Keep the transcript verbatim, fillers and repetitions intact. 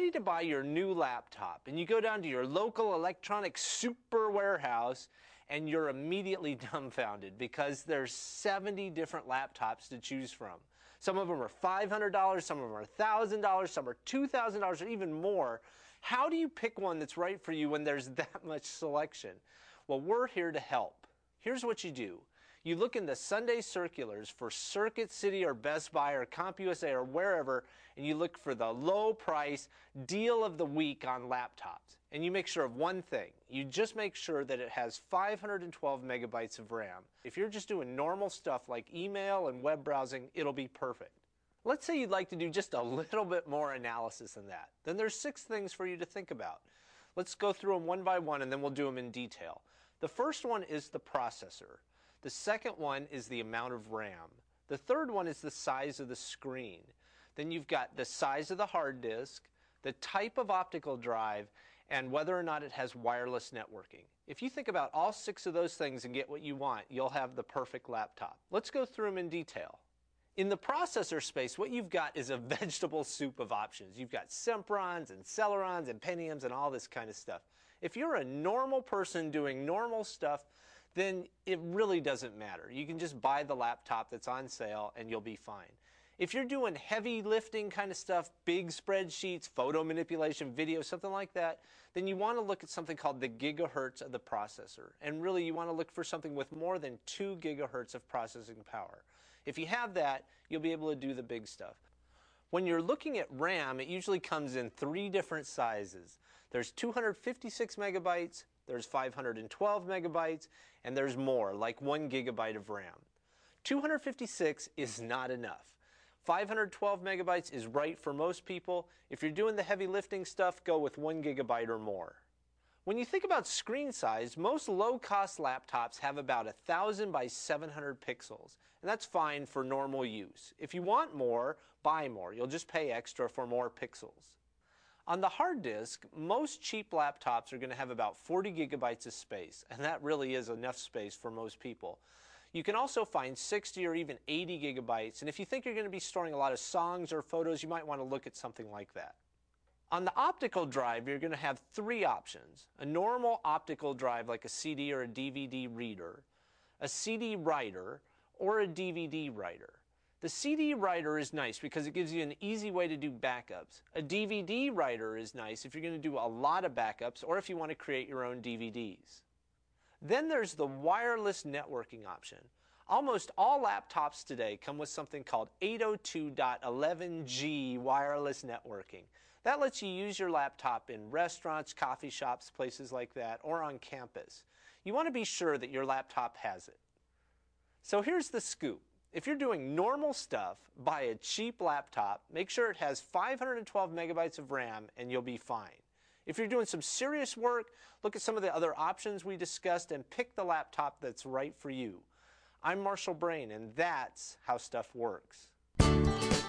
ready to buy your new laptop, and you go down to your local electronics super warehouse, and you're immediately dumbfounded because there's seventy different laptops to choose from. Some of them are five hundred dollars, some of them are one thousand dollars, some are two thousand dollars, or even more. How do you pick one that's right for you when there's that much selection? Well, we're here to help. Here's what you do. You look in the Sunday circulars for Circuit City or Best Buy or CompUSA or wherever, and you look for the low price deal of the week on laptops. And you make sure of one thing. You just make sure that it has five hundred twelve megabytes of RAM. If you're just doing normal stuff like email and web browsing, it'll be perfect. Let's say you'd like to do just a little bit more analysis than that. Then there's six things for you to think about. Let's go through them one by one, and then we'll do them in detail. The first one is the processor. The second one is the amount of RAM. The third one is the size of the screen. Then you've got the size of the hard disk, the type of optical drive, and whether or not it has wireless networking. If you think about all six of those things and get what you want, you'll have the perfect laptop. Let's go through them in detail. In the processor space, what you've got is a vegetable soup of options. You've got Semprons and Celerons and Pentiums and all this kind of stuff. If you're a normal person doing normal stuff, then it really doesn't matter. You can just buy the laptop that's on sale and you'll be fine. If you're doing heavy lifting kind of stuff, big spreadsheets, photo manipulation, video, something like that, then you want to look at something called the gigahertz of the processor. And really you want to look for something with more than two gigahertz of processing power. If you have that, you'll be able to do the big stuff. When you're looking at RAM, it usually comes in three different sizes. There's two hundred fifty-six megabytes, there's five hundred twelve megabytes, and there's more, like one gigabyte of RAM. two hundred fifty-six is not enough. five hundred twelve megabytes is right for most people. If you're doing the heavy lifting stuff, go with one gigabyte or more. When you think about screen size, most low-cost laptops have about one thousand by seven hundred pixels, and that's fine for normal use. If you want more, buy more. You'll just pay extra for more pixels. On the hard disk, most cheap laptops are going to have about forty gigabytes of space, and that really is enough space for most people. You can also find sixty or even eighty gigabytes, and if you think you're going to be storing a lot of songs or photos, you might want to look at something like that. On the optical drive, you're going to have three options. A normal optical drive like a C D or a D V D reader, a C D writer, or a D V D writer. The C D writer is nice because it gives you an easy way to do backups. A D V D writer is nice if you're going to do a lot of backups or if you want to create your own D V Ds. Then there's the wireless networking option. Almost all laptops today come with something called eight oh two dot eleven G wireless networking. That lets you use your laptop in restaurants, coffee shops, places like that, or on campus. You want to be sure that your laptop has it. So here's the scoop. If you're doing normal stuff, buy a cheap laptop, make sure it has five hundred twelve megabytes of RAM, and you'll be fine. If you're doing some serious work, look at some of the other options we discussed and pick the laptop that's right for you. I'm Marshall Brain, and that's how stuff works.